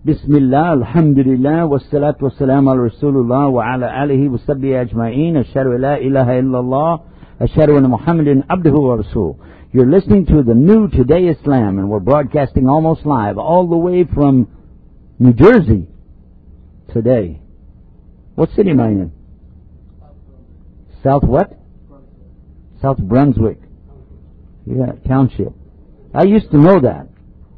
Bismillah, alhamdulillah, wassalatu wassalamu ala rasulullah wa ala alihi wa sahbihi ajma'een. Ashhadu la ilaha illallah, ashhadu anna Muhammadan abduhu wa rasul. You're listening to the new Today Islam, and we're broadcasting almost live all the way from New Jersey today. What city am I in? South what? South Brunswick. Yeah, township. I used to know that.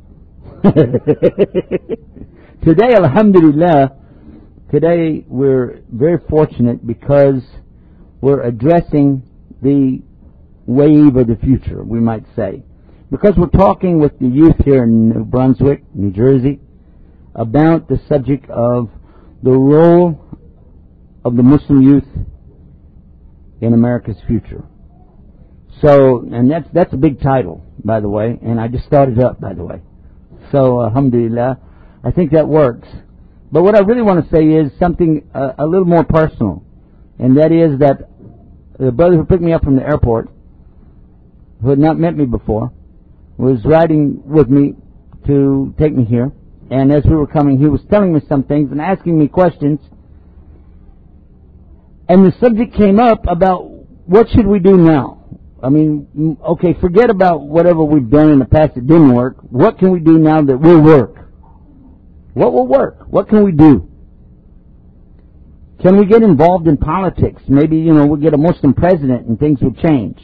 Today, alhamdulillah, today we're very fortunate because we're addressing the wave of the future, we might say. Because we're talking with the youth here in New Brunswick, New Jersey, about the subject of the role of the Muslim youth in America's future. So, and that's a big title, by the way, and I just started up, by the way. So, alhamdulillah, I think that works. But what I really want to say is something a little more personal, and that is that the brother who picked me up from the airport, who had not met me before, was riding with me to take me here, and as we were coming, he was telling me some things and asking me questions, and the subject came up about what should we do now? I mean, okay, forget about whatever we've done in the past that didn't work. What can we do now that will work? What will work? What can we do? Can we get involved in politics? Maybe, we'll get a Muslim president and things will change.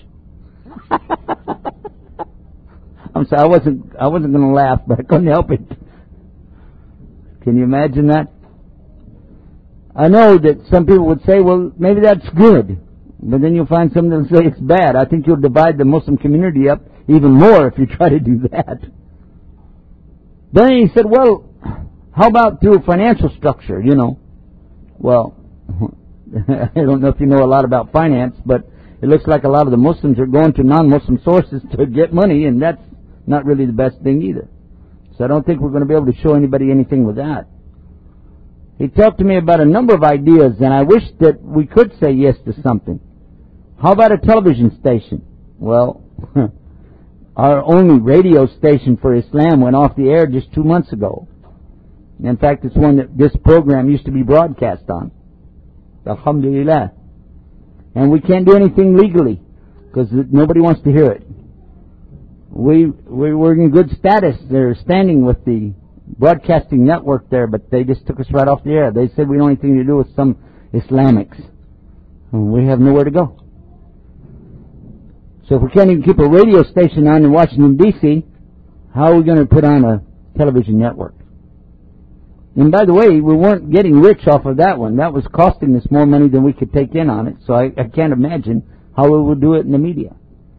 I'm sorry, I wasn't going to laugh, but I couldn't help it. Can you imagine that? I know that some people would say, well, maybe that's good. But then you'll find some that say it's bad. I think you'll divide the Muslim community up even more if you try to do that. Then he said, well, how about through financial structure, Well, I don't know if you know a lot about finance, but it looks like a lot of the Muslims are going to non-Muslim sources to get money, and that's not really the best thing either. So I don't think we're going to be able to show anybody anything with that. He talked to me about a number of ideas, and I wish that we could say yes to something. How about a television station? Well, our only radio station for Islam went off the air just 2 months ago. In fact, it's one that this program used to be broadcast on. Alhamdulillah. And we can't do anything legally because nobody wants to hear it. We were in good status. They're standing with the broadcasting network there, but they just took us right off the air. They said we don't have anything to do with some Islamics. And we have nowhere to go. So if we can't even keep a radio station on in Washington, D.C., how are we going to put on a television network? And by the way, we weren't getting rich off of that one. That was costing us more money than we could take in on it. So I can't imagine how we would do it in the media.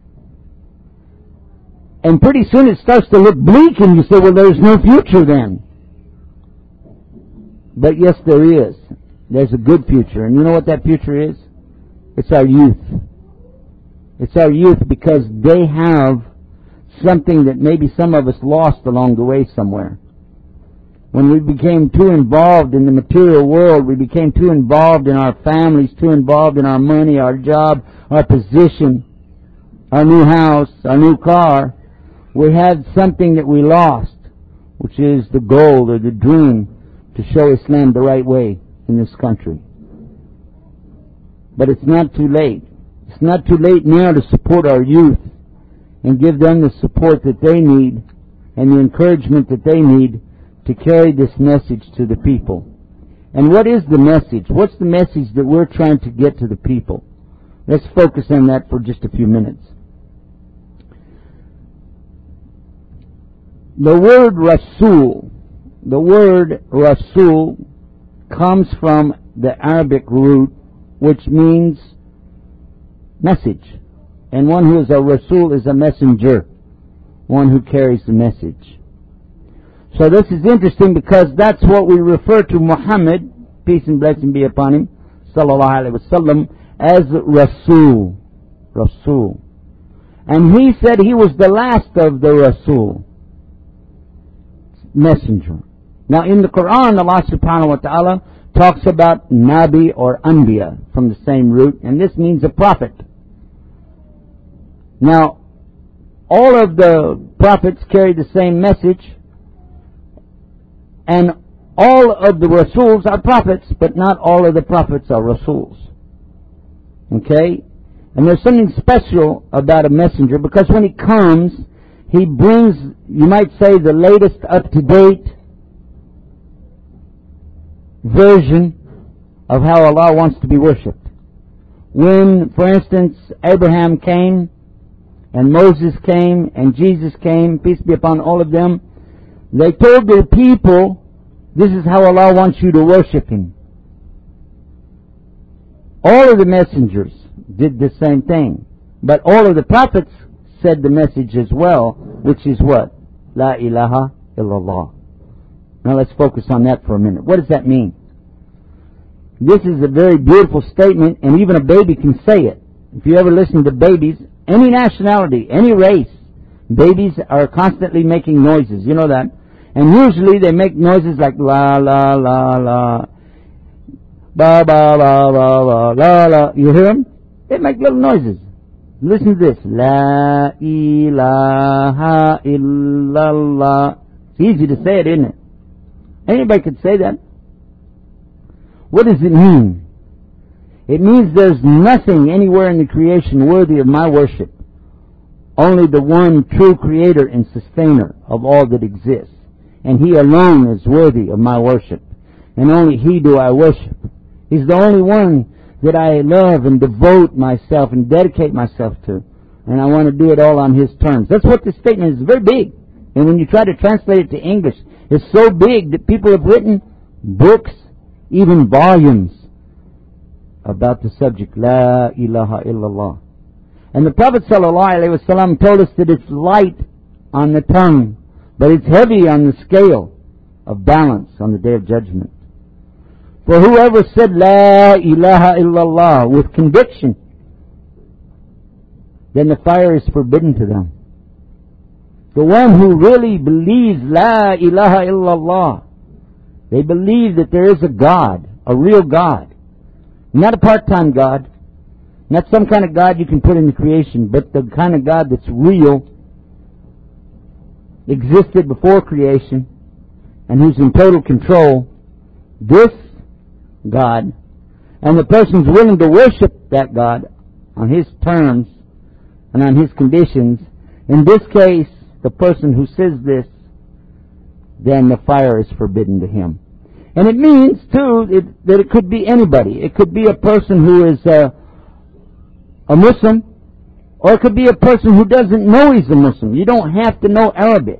And pretty soon it starts to look bleak and you say, well, there's no future then. But yes, there is. There's a good future. And you know what that future is? It's our youth. It's our youth because they have something that maybe some of us lost along the way somewhere. When we became too involved in the material world, we became too involved in our families, too involved in our money, our job, our position, our new house, our new car. We had something that we lost, which is the goal or the dream to show Islam the right way in this country. But it's not too late. It's not too late now to support our youth and give them the support that they need and the encouragement that they need to carry this message to the people. And what is the message? What's the message that we're trying to get to the people? Let's focus on that for just a few minutes. The word Rasul comes from the Arabic root, which means message. And one who is a Rasul is a messenger, one who carries the message. So this is interesting because that's what we refer to Muhammad, peace and blessing be upon him, sallallahu alaihi wasallam, as Rasul. Rasul. And he said he was the last of the Rasul, messenger. Now in the Quran, Allah subhanahu wa ta'ala talks about Nabi or Anbiya from the same root, and this means a prophet. Now, all of the prophets carry the same message, and all of the Rasuls are prophets, but not all of the prophets are Rasuls. Okay? And there's something special about a messenger, because when he comes, he brings, you might say, the latest up-to-date version of how Allah wants to be worshipped. When, for instance, Abraham came, and Moses came, and Jesus came, peace be upon all of them, they told their people, this is how Allah wants you to worship Him. All of the messengers did the same thing. But all of the prophets said the message as well, which is what? La ilaha illallah. Now let's focus on that for a minute. What does that mean? This is a very beautiful statement, and even a baby can say it. If you ever listen to babies, any nationality, any race, babies are constantly making noises. You know that? And usually they make noises like la la la la, ba ba ba ba ba la la. You hear them? They make little noises. Listen to this. La ilaha illallah. It's easy to say it, isn't it? Anybody could say that. What does it mean? It means there's nothing anywhere in the creation worthy of my worship. Only the one true creator and sustainer of all that exists. And He alone is worthy of my worship. And only He do I worship. He's the only one that I love and devote myself and dedicate myself to. And I want to do it all on His terms. That's what this statement is. It's very big. And when you try to translate it to English, it's so big that people have written books, even volumes, about the subject, La ilaha illallah. And the Prophet ﷺ told us that it's light on the tongue, but it's heavy on the scale of balance on the Day of Judgment. For whoever said La ilaha illallah with conviction, then the fire is forbidden to them. The one who really believes La ilaha illallah, they believe that there is a God, a real God. Not a part-time God, not some kind of God you can put in the creation, but the kind of God that's real, existed before creation, and who's in total control. This God, and the person's willing to worship that God on His terms and on His conditions. In this case, the person who says this, then the fire is forbidden to him. And it means, too, that it could be anybody. It could be a person who is a Muslim, or it could be a person who doesn't know he's a Muslim. You don't have to know Arabic.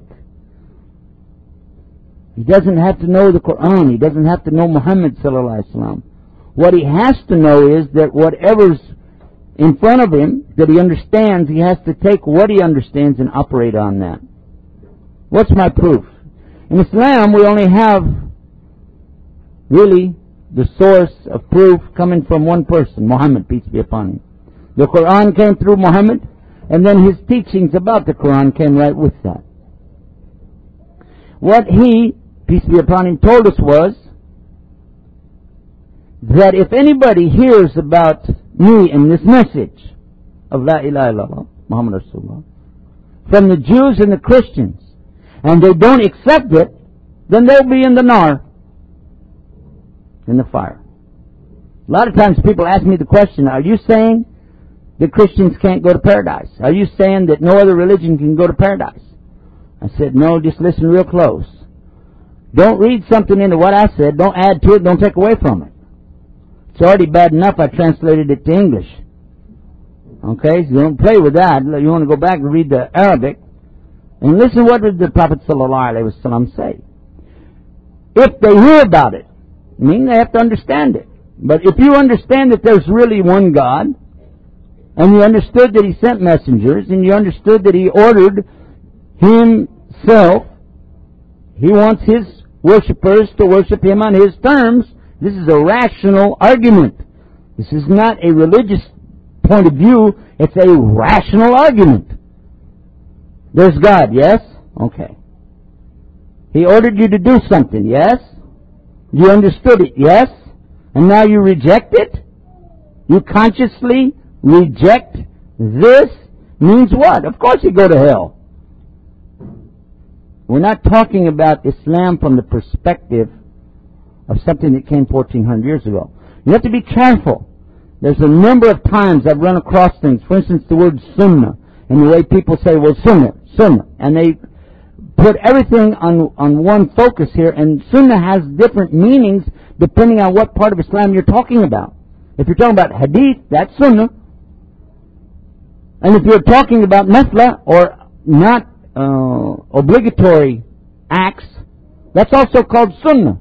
He doesn't have to know the Quran. He doesn't have to know Muhammad sallallahu alaihi wasallam. What he has to know is that whatever's in front of him that he understands, he has to take what he understands and operate on that. What's my proof? In Islam, we only have really the source of proof coming from one person, Muhammad, peace be upon him. The Quran came through Muhammad, and then his teachings about the Quran came right with that. What he, peace be upon him, told us was that if anybody hears about me and this message of La ilaha illallah, Muhammad Rasulullah, from the Jews and the Christians, and they don't accept it, then they'll be in the nar, in the fire. A lot of times people ask me the question, are you saying that Christians can't go to paradise? Are you saying that no other religion can go to paradise? I said, no, just listen real close. Don't read something into what I said. Don't add to it. Don't take away from it. It's already bad enough I translated it to English. Okay, so don't play with that. You want to go back and read the Arabic. And listen, what did the Prophet ﷺ say? If they hear about it, I mean, they have to understand it. But if you understand that there's really one God, and you understood that He sent messengers, and you understood that He ordered Himself, He wants His worshippers to worship Him on His terms, this is a rational argument. This is not a religious point of view, it's a rational argument. There's God, yes? Okay. He ordered you to do something, yes? You understood it, yes? And now you reject it? You consciously reject this? Means what? Of course you go to hell. We're not talking about Islam from the perspective of something that came 1,400 years ago. You have to be careful. There's a number of times I've run across things. For instance, the word sunnah, and the way people say, well, sunnah, and they put everything on one focus here, and sunnah has different meanings depending on what part of Islam you're talking about. If you're talking about hadith, that's sunnah. And if you're talking about nafla, or not obligatory acts, that's also called sunnah.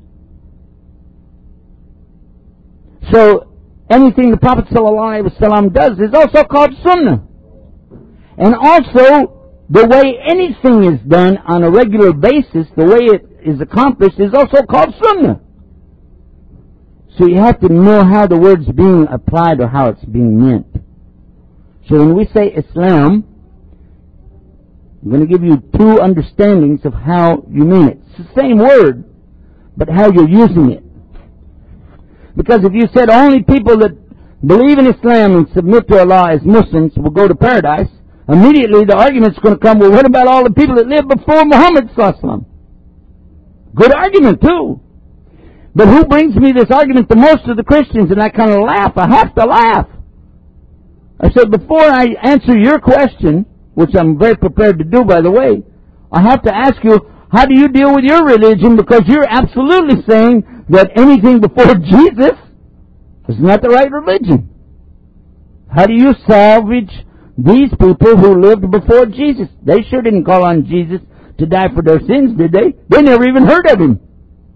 So anything the Prophet ﷺ does is also called sunnah. And also, the way anything is done on a regular basis, the way it is accomplished, is also called sunnah. So you have to know how the word's being applied or how it's being meant. So when we say Islam, I'm going to give you two understandings of how you mean it. It's the same word, but how you're using it. Because if you said only people that believe in Islam and submit to Allah as Muslims will go to paradise, immediately the argument's going to come, well, what about all the people that lived before Muhammad sallallahu alaihi wasallam? Good argument, too. But who brings me this argument the most of the Christians? And I kind of laugh. I have to laugh. I said, before I answer your question, which I'm very prepared to do, by the way, I have to ask you, how do you deal with your religion? Because you're absolutely saying that anything before Jesus is not the right religion. How do you salvage these people who lived before Jesus? They sure didn't call on Jesus to die for their sins, did they? They never even heard of him.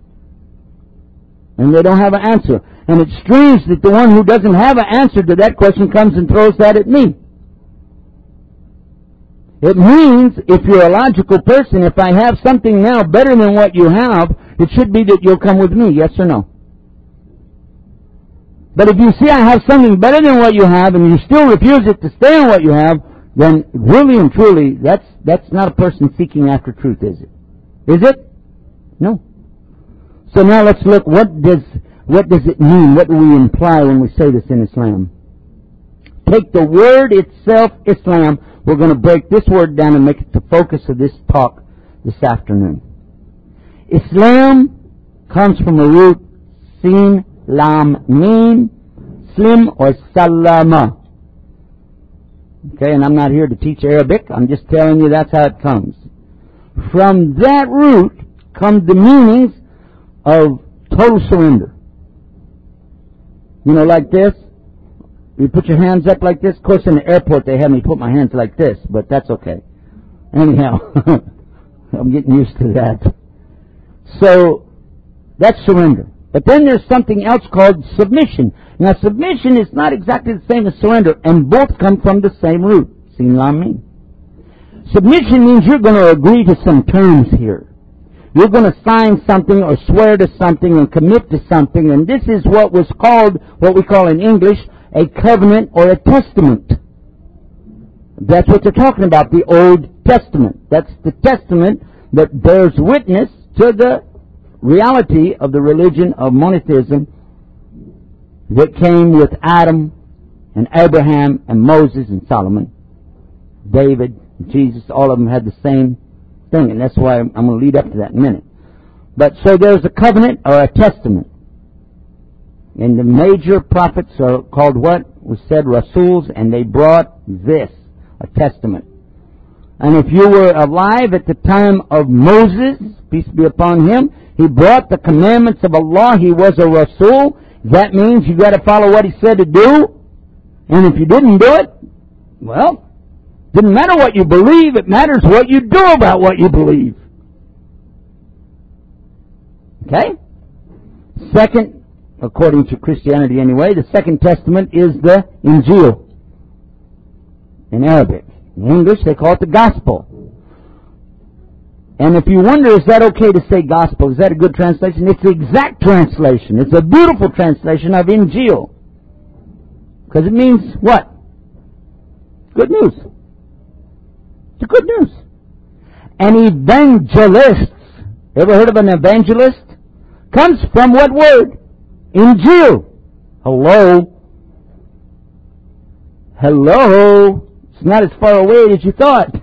And they don't have an answer. And it's strange that the one who doesn't have an answer to that question comes and throws that at me. It means, if you're a logical person, if I have something now better than what you have, it should be that you'll come with me, yes or no? But if you see I have something better than what you have, and you still refuse it to stay on what you have, then really and truly, that's not a person seeking after truth, is it? Is it? No. So now let's look, what does it mean? What do we imply when we say this in Islam? Take the word itself, Islam. We're going to break this word down and make it the focus of this talk this afternoon. Islam comes from the root sin, lam, mim, slim, or salama. Okay, and I'm not here to teach Arabic. I'm just telling you that's how it comes. From that root come the meanings of total surrender. You know, like this. You put your hands up like this. Of course, in the airport they have me put my hands like this, but that's okay. Anyhow, I'm getting used to that. So, that's surrender. But then there's something else called submission. Now, submission is not exactly the same as surrender, and both come from the same root. Sin lam mim. Submission means you're going to agree to some terms here. You're going to sign something or swear to something and commit to something, and this is what was called, what we call in English, a covenant or a testament. That's what they're talking about, the Old Testament. That's the testament that bears witness to the reality of the religion of monotheism that came with Adam and Abraham and Moses and Solomon, David, Jesus. All of them had the same thing, and that's why I'm going to lead up to that in a minute. But so there's a covenant or a testament. And the major prophets are called what? We said Rasuls, and they brought this, a testament. And if you were alive at the time of Moses, peace be upon him, he brought the commandments of Allah. He was a Rasul. That means you got to follow what he said to do. And if you didn't do it, well, didn't matter what you believe. It matters what you do about what you believe. Okay? Second, according to Christianity anyway, the Second Testament is the Injil in Arabic. In English, they call it the Gospel. And if you wonder, is that okay to say Gospel? Is that a good translation? It's the exact translation. It's a beautiful translation of Injil. Because it means what? Good news. It's good news. An evangelist, ever heard of an evangelist? Comes from what word? Injil. Hello? Hello? It's not as far away as you thought.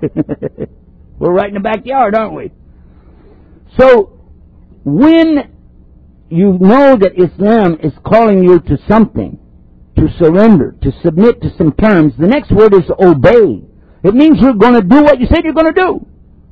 We're right in the backyard, aren't we? So, when you know that Islam is calling you to something, to surrender, to submit to some terms, the next word is obey. It means you're going to do what you said you're going to do.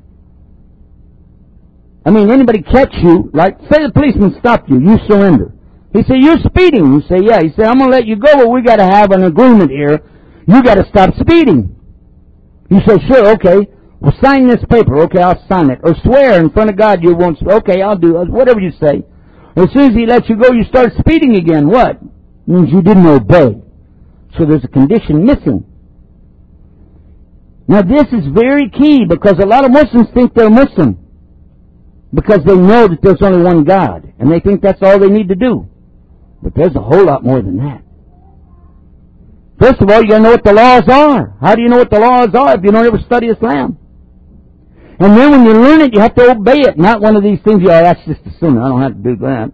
I mean, anybody catch you, like, say the policeman stopped you, you surrender. He said, you're speeding. You say, yeah. He said, I'm going to let you go, but we got to have an agreement here. You got to stop speeding. You say, sure, okay. Well, sign this paper. Okay, I'll sign it. Or swear in front of God you won't. Okay, I'll do it. Whatever you say. As soon as he lets you go, you start speeding again. What? Means you didn't obey. So there's a condition missing. Now this is very key because a lot of Muslims think they're Muslim because they know that there's only one God and they think that's all they need to do. But there's a whole lot more than that. First of all, you got to know what the laws are. How do you know what the laws are if you don't ever study Islam? And then when you learn it, you have to obey it. Not one of these things, that's just the Sunnah. I don't have to do that.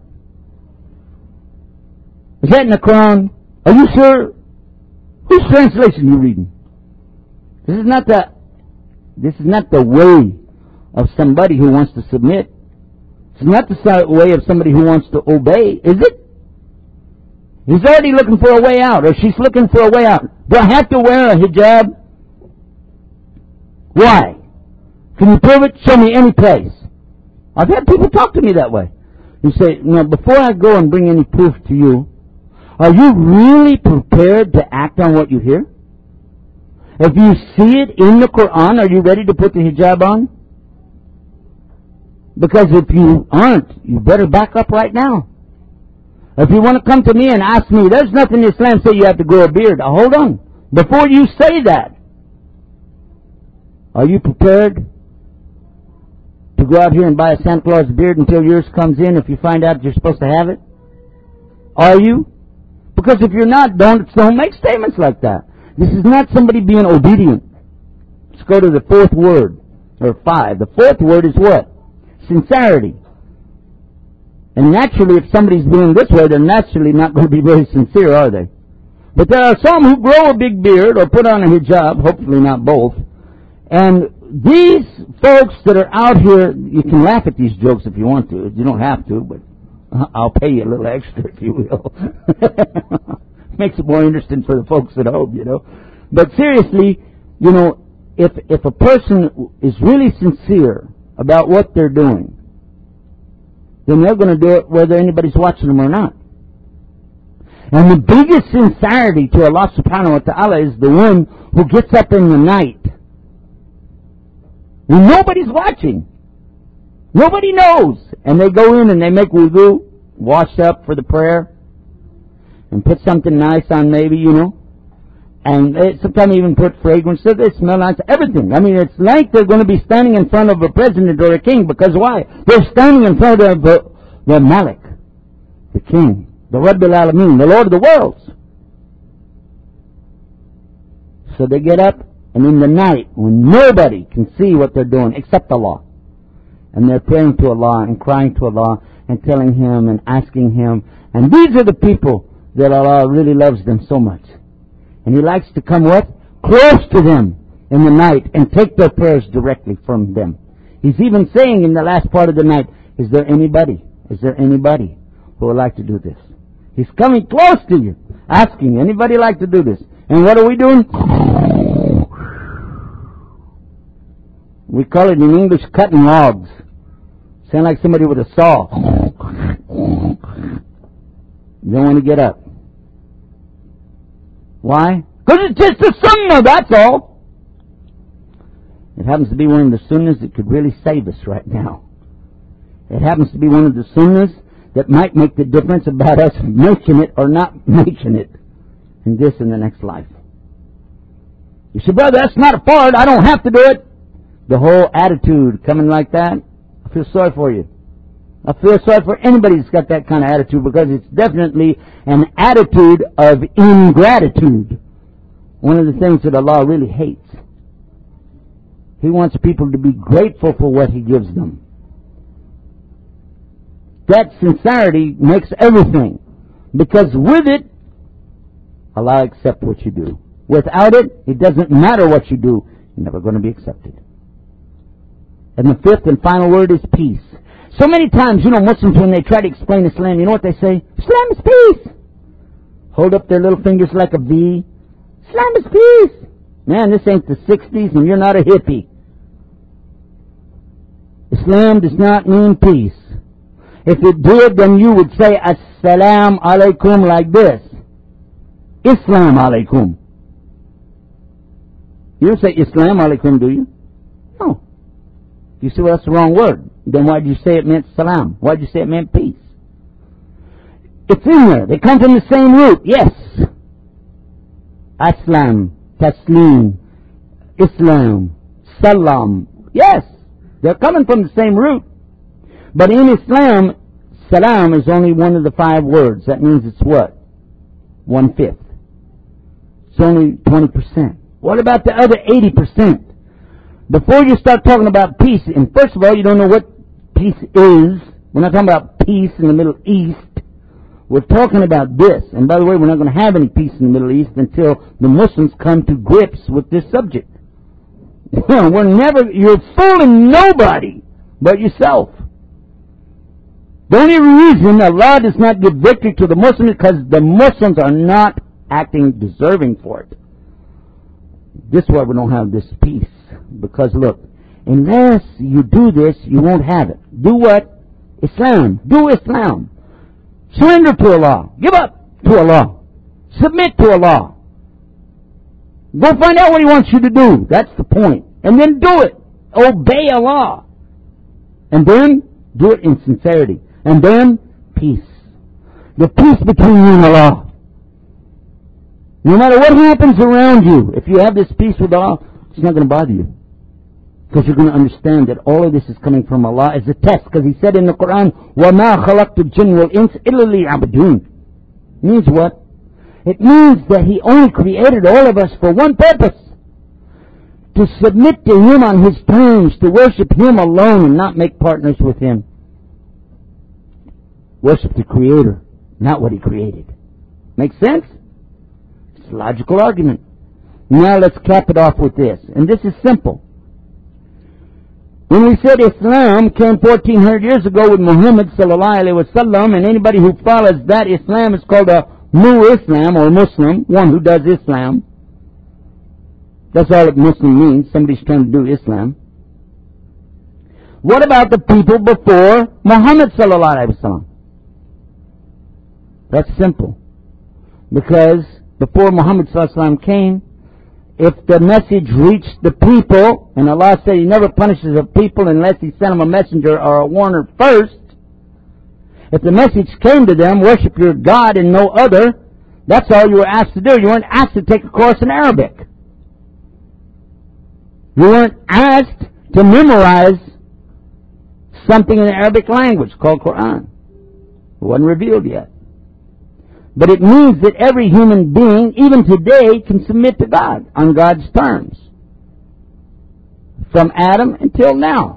Is that in the Quran? Are you sure? Whose translation are you reading? This is not the way of somebody who wants to submit. It's not the way of somebody who wants to obey, is it? He's already looking for a way out, or she's looking for a way out. Do I have to wear a hijab? Why? Can you prove it? Show me any place. I've had people talk to me that way. You say, before I go and bring any proof to you, are you really prepared to act on what you hear? If you see it in the Quran, are you ready to put the hijab on? Because if you aren't, you better back up right now. If you want to come to me and ask me, there's nothing in Islam say you have to grow a beard. Hold on. Before you say that, are you prepared to go out here and buy a Santa Claus beard until yours comes in if you find out you're supposed to have it? Are you? Because if you're not, don't make statements like that. This is not somebody being obedient. Let's go to the fourth word, or 5. The fourth word is what? Sincerity. And naturally, if somebody's doing this way, they're naturally not going to be very sincere, are they? But there are some who grow a big beard or put on a hijab, hopefully not both. And these folks that are out here, you can laugh at these jokes if you want to. You don't have to, but I'll pay you a little extra if you will. Makes it more interesting for the folks at home, But seriously, if a person is really sincere about what they're doing, then they're going to do it whether anybody's watching them or not. And the biggest sincerity to Allah subhanahu wa ta'ala is the one who gets up in the night when nobody's watching. Nobody knows. And they go in and they make wudu, wash up for the prayer, and put something nice on maybe, And they sometimes even put fragrance. So they smell nice. Everything. I mean, it's like they're going to be standing in front of a president or a king. Because why? They're standing in front of the Malik, the king, the Rabbil Alameen, the Lord of the worlds. So they get up, and in the night, when nobody can see what they're doing except Allah, and they're praying to Allah and crying to Allah and telling Him and asking Him. And these are the people that Allah really loves them so much. And He likes to come what? Close to them in the night and take their prayers directly from them. He's even saying in the last part of the night, is there anybody who would like to do this? He's coming close to you, asking, anybody like to do this? And what are we doing? We call it in English cutting logs. Sound like somebody with a saw. You don't want to get up. Why? Because it's just a sunnah, that's all. It happens to be one of the sunnahs that could really save us right now. It happens to be one of the sunnahs that might make the difference about us making it or not making it in this and the next life. You say, brother, that's not a part. I don't have to do it. The whole attitude coming like that, I feel sorry for you. I feel sorry for anybody that's got that kind of attitude because it's definitely an attitude of ingratitude. One of the things that Allah really hates. He wants people to be grateful for what He gives them. That sincerity makes everything. Because with it, Allah accepts what you do. Without it, it doesn't matter what you do. You're never going to be accepted. And the fifth and final word is peace. So many times, Muslims, when they try to explain Islam, you know what they say? Islam is peace. Hold up their little fingers like a V. Islam is peace. Man, this ain't the 60s and you're not a hippie. Islam does not mean peace. If it did, then you would say As-salam alaikum like this. Islam alaikum. You don't say Islam alaikum, do you? No. You say, well, that's the wrong word. Then why did you say it meant salam? Why did you say it meant peace? It's in there. They come from the same root. Yes. Aslam, taslim, Islam, salam. Yes. They're coming from the same root. But in Islam, salam is only one of the 5 words. That means it's what? 1/5. It's only 20%. What about the other 80%? Before you start talking about peace, and first of all, you don't know what peace is. We're not talking about peace in the Middle East. We're talking about this. And by the way, we're not going to have any peace in the Middle East until the Muslims come to grips with this subject. You're fooling nobody but yourself. The only reason Allah does not give victory to the Muslims is because the Muslims are not acting deserving for it. This is why we don't have this peace. Because look, unless you do this, you won't have it. Do what? Islam. Do Islam. Surrender to Allah. Give up to Allah. Submit to Allah. Go find out what He wants you to do. That's the point. And then do it. Obey Allah. And then do it in sincerity. And then peace. The peace between you and Allah. No matter what happens around you, if you have this peace with Allah, it's not going to bother you. Because you're going to understand that all of this is coming from Allah as a test. Because He said in the Quran, وَمَا خَلَقْتُ الْجِنَّ وَالْإِنسَ إِلَّا لِيَعْبُدُونَ. Means what? It means that He only created all of us for one purpose. To submit to Him on His terms, to worship Him alone and not make partners with Him. Worship the Creator, not what He created. Make sense? It's a logical argument. Now let's cap it off with this. And this is simple. When we said Islam came 1400 years ago with Muhammad sallallahu alaihi wasallam, and anybody who follows that Islam is called a Islam or Muslim, one who does Islam. That's all that Muslim means. Somebody's trying to do Islam. What about the people before Muhammad sallallahu alaihi wasallam? That's simple. Because before Muhammad sallallahu alaihi wasallam came, if the message reached the people, and Allah said He never punishes a people unless He sent them a messenger or a warner first. If the message came to them, worship your God and no other, that's all you were asked to do. You weren't asked to take a course in Arabic. You weren't asked to memorize something in the Arabic language called Quran. It wasn't revealed yet. But it means that every human being, even today, can submit to God on God's terms. From Adam until now.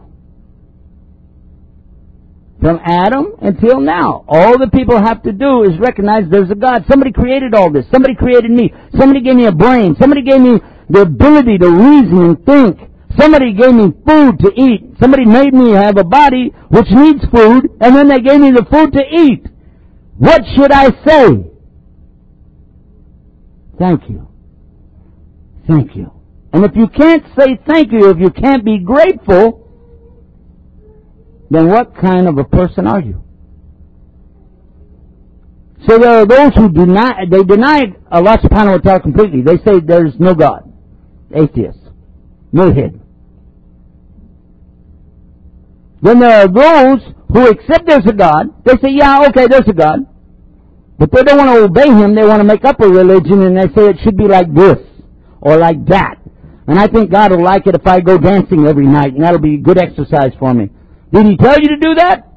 From Adam until now. All the people have to do is recognize there's a God. Somebody created all this. Somebody created me. Somebody gave me a brain. Somebody gave me the ability to reason and think. Somebody gave me food to eat. Somebody made me have a body which needs food, and then they gave me the food to eat. What should I say? Thank you. Thank you. And if you can't say thank you, if you can't be grateful, then what kind of a person are you? So there are those who deny Allah subhanahu wa ta'ala completely. They say there's no God. Atheists. Mulhid. Then there are those who accept there's a God. They say, yeah, okay, there's a God. But they don't want to obey Him. They want to make up a religion, and they say it should be like this or like that. And I think God will like it if I go dancing every night, and that'll be good exercise for me. Did He tell you to do that?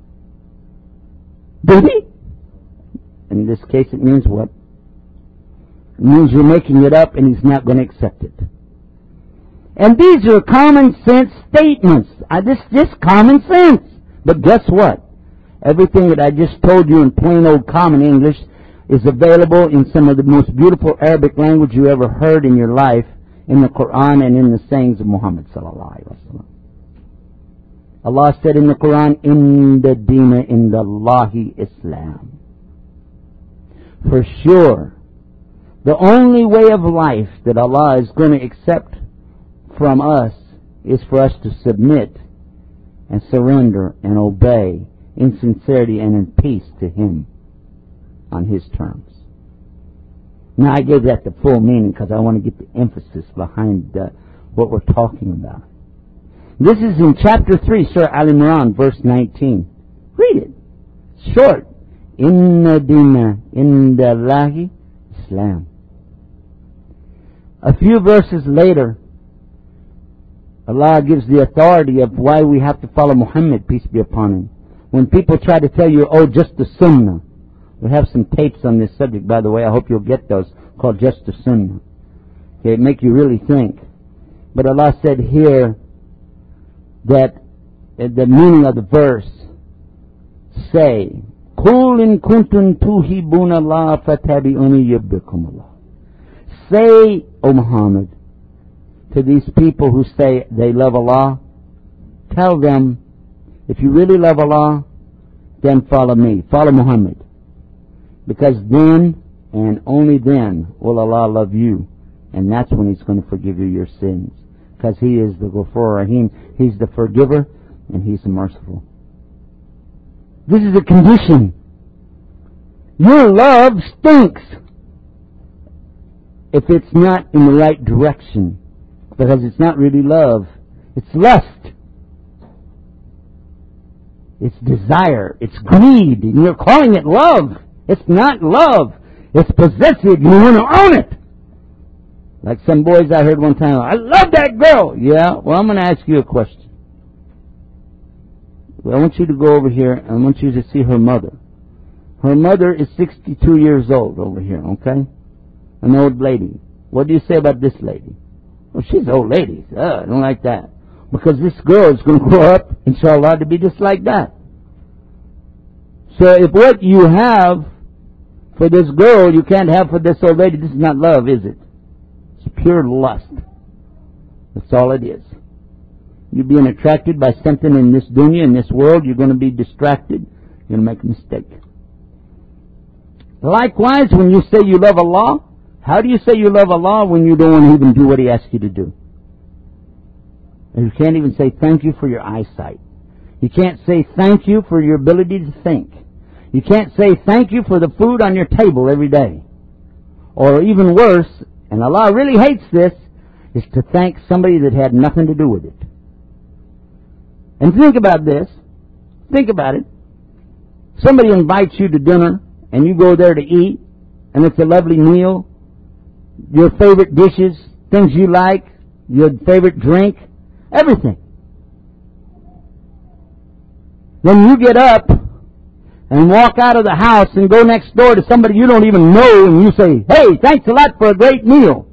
Did He? In this case, it means what? It means you're making it up, and He's not going to accept it. And these are common sense statements. This is just common sense. But guess what? Everything that I just told you in plain old common English is available in some of the most beautiful Arabic language you ever heard in your life, in the Quran and in the sayings of Muhammad sallallahu alaihi wasallam. Allah said in the Quran, Inda Dina Indallahi Islam. For sure, the only way of life that Allah is going to accept from us is for us to submit and surrender and obey in sincerity and in peace to Him on His terms. Now I gave that the full meaning because I want to get the emphasis behind what we're talking about. This is in chapter 3, Surah Al-Imran, verse 19. Read it. Short. Inna dina indallahi Islam. A few verses later, Allah gives the authority of why we have to follow Muhammad, peace be upon him. When people try to tell you, oh, just the Sunnah. We have some tapes on this subject, by the way. I hope you'll get those, called Just the Sunnah. Okay, make you really think. But Allah said here that the meaning of the verse, say, قُلْ إِن كُنْتُمْ تُحِبُّونَ اللَّهَ فَاتَّبِعُونِي يُحْبِبْكُمُ اللَّهُ. Say, O Muhammad, to these people who say they love Allah, tell them, if you really love Allah, then follow me, follow Muhammad. Because then, and only then, will Allah love you. And that's when He's going to forgive you your sins. Because He is the Ghafur Rahim. He's the forgiver, and He's the merciful. This is a condition. Your love stinks if it's not in the right direction. Because it's not really love. It's lust. It's desire. It's greed. And you're calling it love. It's not love. It's possessive. You want to own it. Like some boys I heard one time, I love that girl. Yeah, well, I'm going to ask you a question. I want you to go over here and I want you to see her mother. Her mother is 62 years old over here, okay? An old lady. What do you say about this lady? Well, she's an old lady. I don't like that. Because this girl is going to grow up, inshallah, to be just like that. So if what you have for this girl you can't have for this old lady, this is not love, is it? It's pure lust. That's all it is. You're being attracted by something in this dunya, in this world, you're going to be distracted. You're going to make a mistake. Likewise, when you say you love Allah, how do you say you love Allah when you don't want to even do what He asks you to do? And you can't even say thank you for your eyesight. You can't say thank you for your ability to think. You can't say thank you for the food on your table every day. Or even worse, and Allah really hates this, is to thank somebody that had nothing to do with it. And think about this. Think about it. Somebody invites you to dinner, and you go there to eat, and it's a lovely meal. Your favorite dishes, things you like, your favorite drink, everything. Then you get up and walk out of the house and go next door to somebody you don't even know, and you say, hey, thanks a lot for a great meal.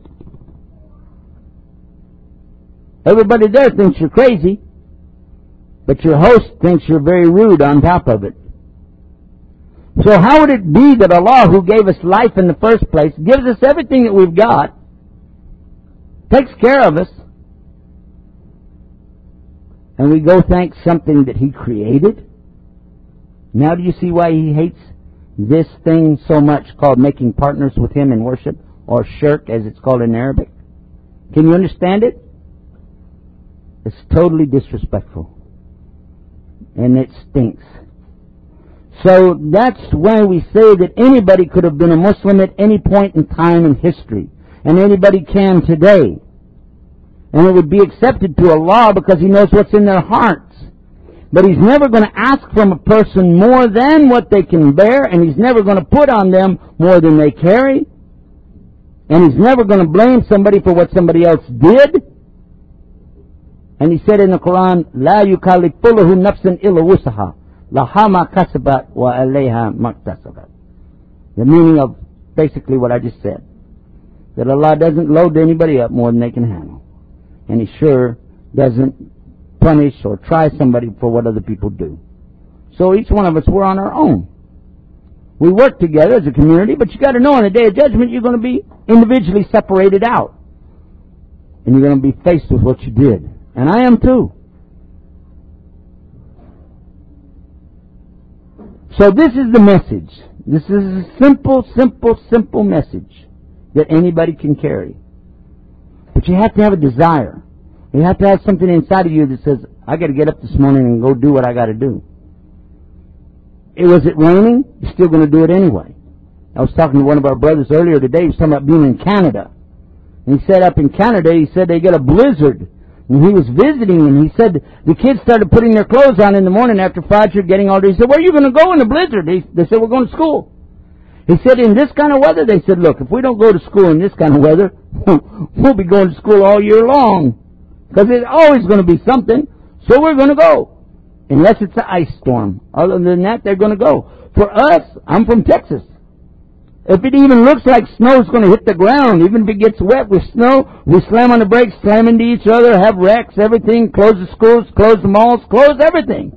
Everybody there thinks you're crazy. But your host thinks you're very rude on top of it. So how would it be that Allah, who gave us life in the first place, gives us everything that we've got, takes care of us, and we go thank something that He created? Now do you see why He hates this thing so much called making partners with Him in worship, or shirk as it's called in Arabic? Can you understand it? It's totally disrespectful. And it stinks. So that's why we say that anybody could have been a Muslim at any point in time in history. And anybody can today. And it would be accepted to Allah because He knows what's in their hearts. But He's never going to ask from a person more than what they can bear. And He's never going to put on them more than they carry. And He's never going to blame somebody for what somebody else did. And He said in the Quran, لا يكلف الله نفسا إلا وسعها لها ما كسبت وعليها ما اكتسبت. The meaning of basically what I just said. That Allah doesn't load anybody up more than they can handle. And He sure doesn't punish or try somebody for what other people do. So each one of us, we're on our own. We work together as a community, but you got to know on the Day of Judgment you're going to be individually separated out. And you're going to be faced with what you did. And I am too. So this is the message. This is a simple, simple, simple message that anybody can carry. But you have to have a desire. You have to have something inside of you that says, I got to get up this morning and go do what I got to do. Was it raining? You're still going to do it anyway. I was talking to one of our brothers earlier today. He was talking about being in Canada. And he said up in Canada, he said they get a blizzard. And he was visiting, and he said the kids started putting their clothes on in the morning after Fajr, getting all day. He said, where are you going to go in the blizzard? They said, we're going to school. He said, in this kind of weather? They said, look, if we don't go to school in this kind of weather, we'll be going to school all year long. Because there's always going to be something. So we're going to go. Unless it's an ice storm. Other than that, they're going to go. For us, I'm from Texas. If it even looks like snow's going to hit the ground, even if it gets wet with snow, we slam on the brakes, slam into each other, have wrecks, everything, close the schools, close the malls, close everything.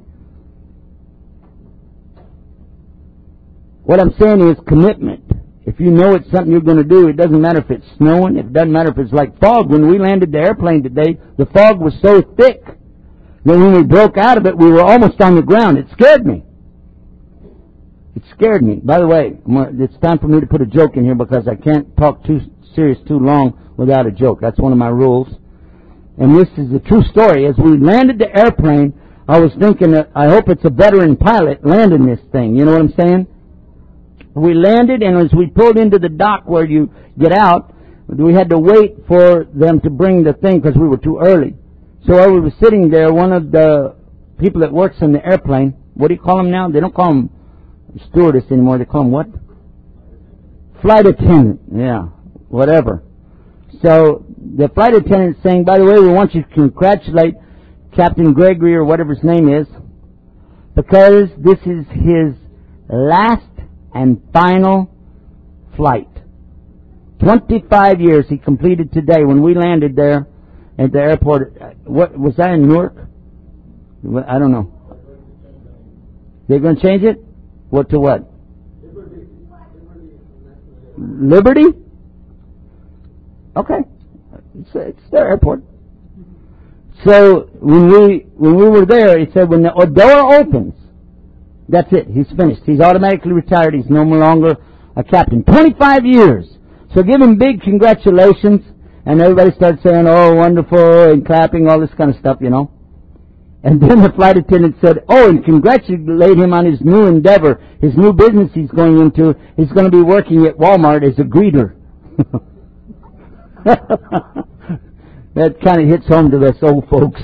What I'm saying is commitment. If you know it's something you're going to do, it doesn't matter if it's snowing, it doesn't matter if it's like fog. When we landed the airplane today, the fog was so thick that when we broke out of it, we were almost on the ground. It scared me. It scared me. By the way, it's time for me to put a joke in here because I can't talk too serious too long without a joke. That's one of my rules. And this is a true story. As we landed the airplane, I was thinking, I hope it's a veteran pilot landing this thing. You know what I'm saying? We landed, and as we pulled into the dock where you get out, we had to wait for them to bring the thing because we were too early. So while we were sitting there, one of the people that works in the airplane, what do you call them now? They don't call them stewardess anymore. They call them what? Flight attendant. Yeah, whatever. So the flight attendant is saying, by the way, we want you to congratulate Captain Gregory or whatever his name is, because this is his last and final flight. 25 years he completed today when we landed there at the airport. What was that, in Newark? I don't know. They're going to change it? What to what? Liberty? Okay. It's their airport. So when we were there, it said when the door opens, that's it. He's finished. He's automatically retired. He's no longer a captain. 25 years. So give him big congratulations. And everybody started saying, oh, wonderful, and clapping, all this kind of stuff, you know. And then the flight attendant said, oh, and congratulate him on his new endeavor, his new business he's going into. He's going to be working at Walmart as a greeter. That kind of hits home to us old folks.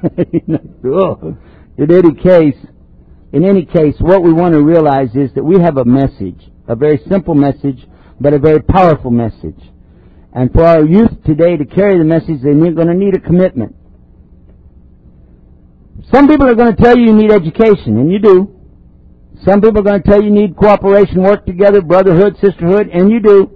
In any case, what we want to realize is that we have a message, a very simple message, but a very powerful message. And for our youth today to carry the message, they're going to need a commitment. Some people are going to tell you need education, and you do. Some people are going to tell you need cooperation, work together, brotherhood, sisterhood, and you do.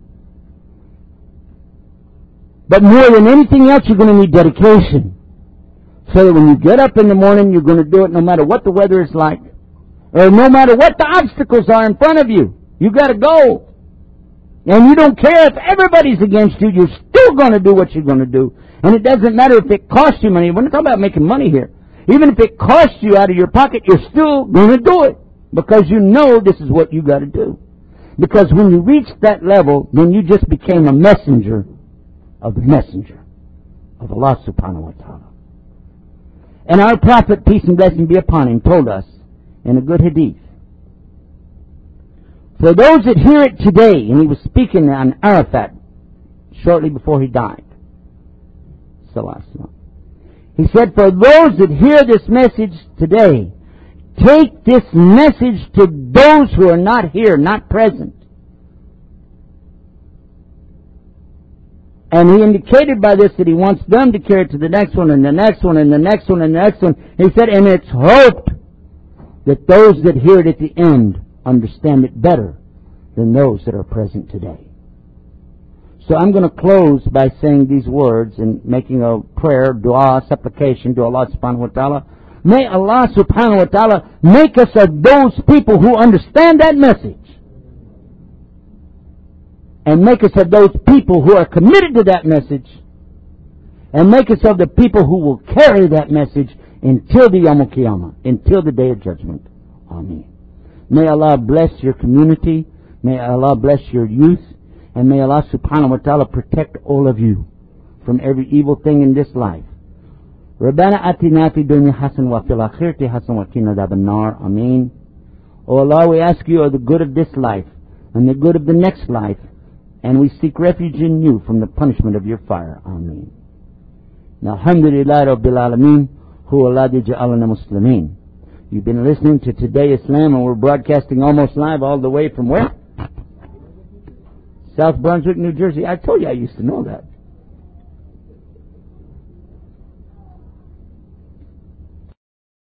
But more than anything else, you're going to need dedication. So that when you get up in the morning, you're going to do it no matter what the weather is like, or no matter what the obstacles are in front of you. You got to go. And you don't care if everybody's against you, you're still going to do what you're going to do. And it doesn't matter if it costs you money. We're not talking about making money here. Even if it costs you out of your pocket, you're still going to do it. Because you know this is what you got to do. Because when you reach that level, then you just became a messenger of the messenger of Allah subhanahu wa ta'ala. And our prophet, peace and blessing be upon him, told us in a good hadith, for those that hear it today, and he was speaking on Arafat shortly before he died. He said, for those that hear this message today, take this message to those who are not here, not present. And he indicated by this that he wants them to carry it to the next one, and the next one, and the next one, and the next one. He said, and it's hoped that those that hear it at the end understand it better than those that are present today. So I'm going to close by saying these words and making a prayer, dua, supplication to Allah subhanahu wa ta'ala. May Allah subhanahu wa ta'ala make us of those people who understand that message. And make us of those people who are committed to that message. And make us of the people who will carry that message until the Yawm al-Qiyamah, until the Day of Judgment. Ameen. May Allah bless your community. May Allah bless your youth. And may Allah subhanahu wa ta'ala protect all of you from every evil thing in this life. رَبَّنَا أَتِنَا فِي الدُّنْيَا حَسَنَةً وَفِي الْآخِرَةِ حَسَنَةً وَقِنَا عَذَابَ النَّارِ. Ameen. O Allah, we ask you of the good of this life and the good of the next life, and we seek refuge in you from the punishment of your fire. Ameen. Now, alhamdulillah rabbil alameen, huwa alladhi ja'alana muslimin. You've been listening to Today Islam, and we're broadcasting almost live all the way from where? South Brunswick, New Jersey. I told you I used to know that.